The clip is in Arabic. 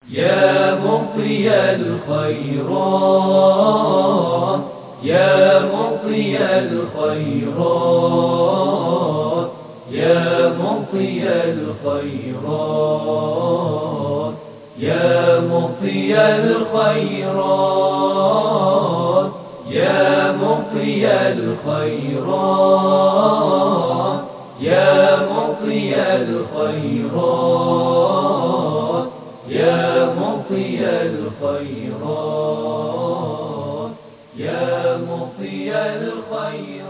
يا مطي الخيرات، يا مطي الخيرات، يا مطي الخيرات، يا مطي الخيرات، يا مطي الخيرات، يا مطي الخيرات، يا مطي الخيرات، يا مطي الخيرات.